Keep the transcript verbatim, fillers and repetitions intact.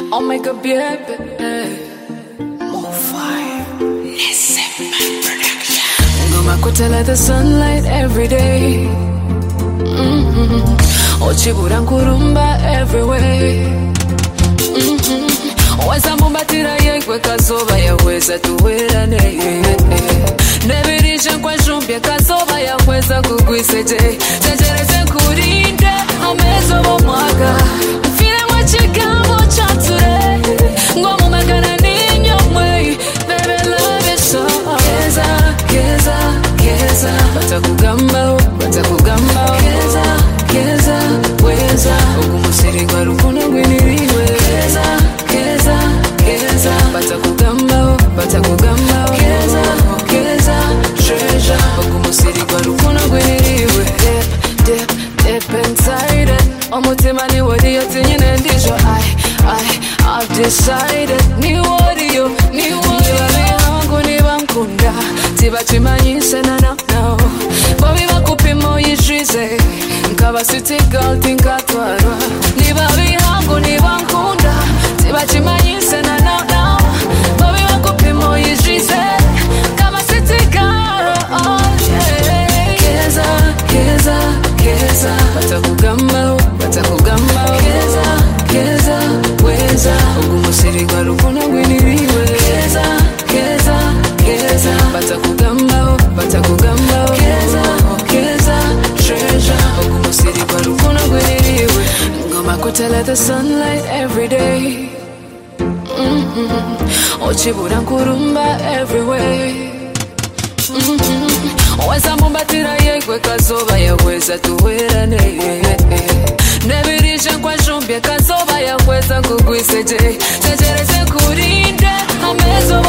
Oh my God, baby. More fire. Listen, my production. Ngoma kutela the sunlight every day. Mm-hmm. Ochibura nkurumba everywhere. Mm-hmm. Weza mumbatira yekwe kazoba yaweza tuwerane. Nebirisha kwa shumbia kazoba yaweza kugwiseje. Tejereze kurinde amezo bomwaka. Mfile mwachigambo chature. Ngomu magana ninyo mwe. Baby love is so. Keza, keza, keza. Batakugamba, batakugamba. Keza, keza, weza. Okumusiri kwa rukuno gwiniriwe. Keza, keza, keza. Batakugamba, batakugamba. Keza, keza, treasure. Okumusiri kwa rukuno gwiniriwe. Dip, dip, dip inside it. Omutima ni wadiyo tinyine ndisho. I, I, I've decided. Ni wadiyo, ni wadiyo. Niba bihangu niba mkunda. Tiba chimanyise na na na. Babi bakupimo yishize. Nkaba city girl tinkatwarwa. Niba bihangu niba mkunda. Tiba chimanyise na na na. Babi bakupimo yishize. Nkaba city girl. Oh yeah. Keza, keza, keza. Batakugamba, batakugamba. Keza, keza, weza. Okumusiri kwa rukuno gwiniriwe. Keza, keza, keza. Batakugamba, batakugamba. Keza, keza, treasure. Okumusiri kwa rukuno gwiniriwe. Ngoma kutela the sunlight every day. Mm-hmm. Ochibura nkurumba everywhere. Mm-hmm. Weza mumbatira yekwe kazoba yaweza tuwerane. Nebirisha kwa shumbia kazoba yaweza kugwiseje. Tejereze kurinde amezo